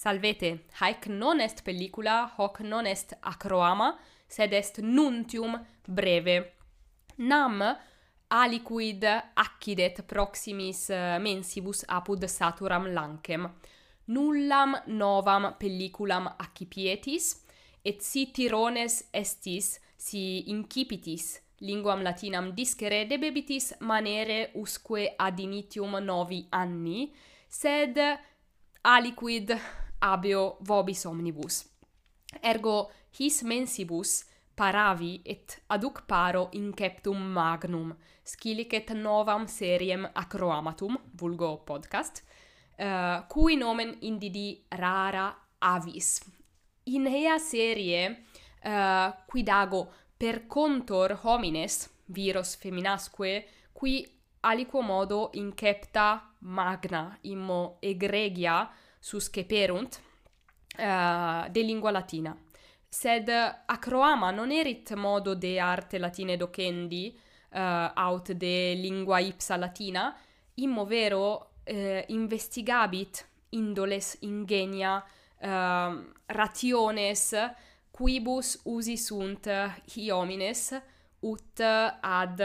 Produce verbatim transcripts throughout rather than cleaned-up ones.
Salvete, haec non est pellicula, hoc non est acroama, sed est nuntium breve. Nam aliquid accidet proximis mensibus apud saturam lancem. Nullam novam pelliculam accipietis, et si tirones estis, si incipitis linguam latinam discere, debebitis manere usque ad initium novi anni, sed aliquid habeo vobis omnibus. Ergo his mensibus paravi et aduc paro inceptum magnum, scilicet novam seriem acroamatum, vulgo podcast, uh, cui nomen indidi rara avis. In ea serie uh, quidago per contor homines, viros feminasque, qui aliquo modo incepta magna immo egregia susceperunt uh, de lingua latina. Sed acroama non erit modo de arte latine docendi uh, aut de lingua ipsa latina, immo vero uh, investigabit indoles ingenia uh, rationes quibus usi sunt hi homines ut ad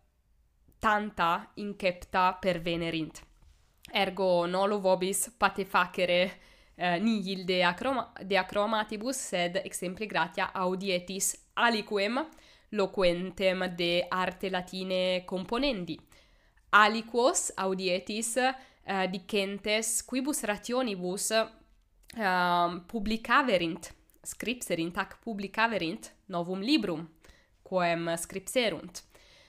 tanta incepta pervenerint. Ergo nolo vobis pate facere uh, nihil de, acroma, de acromatibus, sed exempli gratia audietis aliquem loquentem de arte latine componendi. Aliquos audietis uh, dicentes quibus rationibus uh, publicaverint, scripserint ac publicaverint novum librum, quem scripserunt.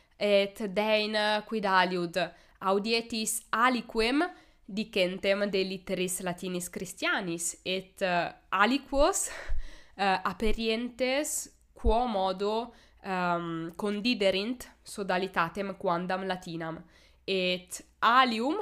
Et dein quid aliud audietis aliquem dicentem de litteris latinis Christianis, et uh, aliquos uh, aperientes quo modo um, condiderint sodalitatem quandam latinam. Et alium,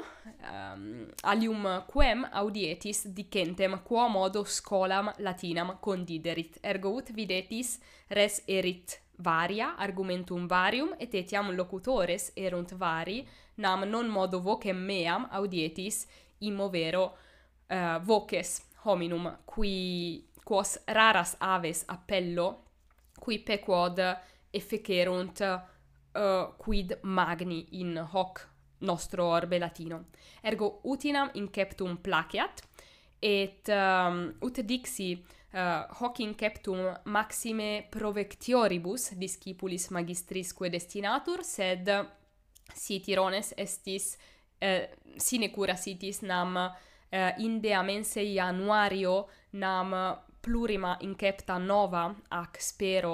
um, alium quem audietis dicentem quo modo scholam latinam condiderit. Ergo ut videtis res erit varia, argumentum varium, et etiam locutores erunt vari, nam non modo vocem meam audietis, immo vero uh, voces hominum, qui quos raras aves appello, qui pequod efficerunt uh, quid magni in hoc nostro orbe latino. Ergo utinam inceptum placeat, et um, ut dixi uh, hoc inceptum maxime provectioribus discipulis magistrisque destinatur, sed si tirones estis uh, sinecura sitis nam uh, indea mense januario nam plurima incepta nova ac spero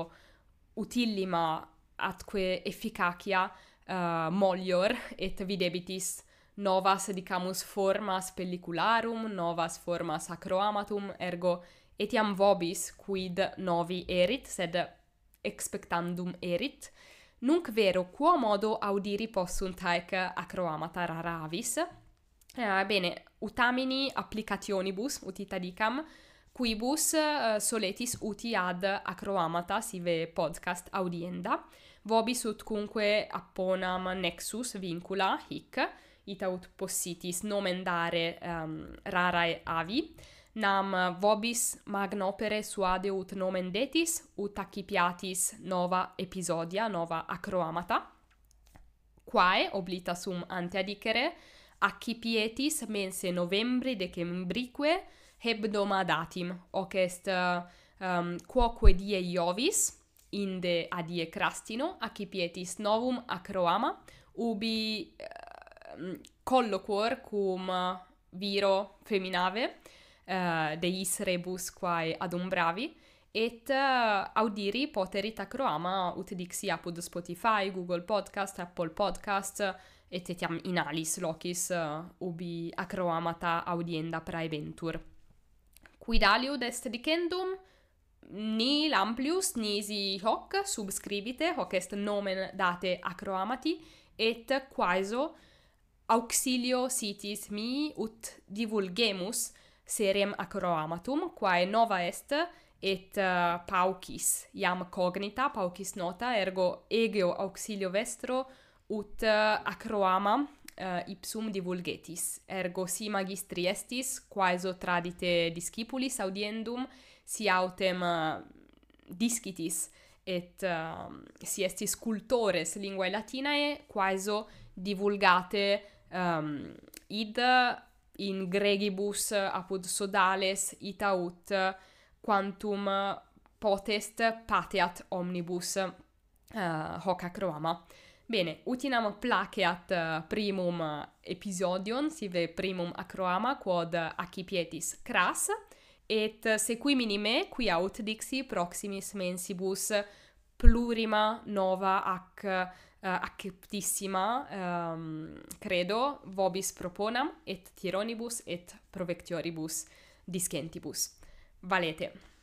utillima atque efficacia uh, molior, et videbitis novas dicamus formas pellicularum, novas formas acroamatum, ergo etiam vobis quid novi erit, sed expectandum erit. Nunc vero quo modo audiri possunt haec acroamata rara avis. Uh, bene, utamini applicationibus, utita dicam, quibus uh, soletis uti ad acroamata sive podcast audienda. Vobis utcunque apponam nexus vincula hic, ita ut possitis nomen dare um, rarae avi, nam vobis magna opere suade ut nomen detis, ut accipiatis nova episodia, nova acroamata, quae, oblita sum ante adicere, accipietis mense novembri decembrique hebdoma datim, hoc est um, quoque die Iovis, inde adie crastino, accipietis novum acroama, ubi uh, colloquor cum viro feminave, uh, deis rebus quae adumbravi, et uh, audiri poterit acroama ut dixi apud Spotify, Google Podcast, Apple Podcast, et etiam in alis locis uh, ubi acroamata audienda praeventur. Quid aliud est dicendum? Nihil amplius, nisi hoc, subscribite, hoc est nomen date acroamati, et quaeso auxilio sitis mi ut divulgemus seriem acroamatum, quae nova est, et uh, paucis iam cognita, paucis nota, ergo egeo auxilio vestro ut uh, acroama uh, ipsum divulgetis, ergo si magistri estis, quaeso tradite discipulis audiendum, si autem uh, discitis, et uh, si estis cultores linguae latinae, quaeso divulgate um, id in gregibus apud sodales ita ut quantum potest pateat omnibus uh, hoc acroama. Bene, utinam placeat uh, primum episodion, sive primum acroama, quod accipietis cras, et sequimini me, qui aut dixi proximis mensibus plurima nova ac uh, acceptissima, um, credo, vobis proponam, et tironibus et provectioribus discentibus. Valete.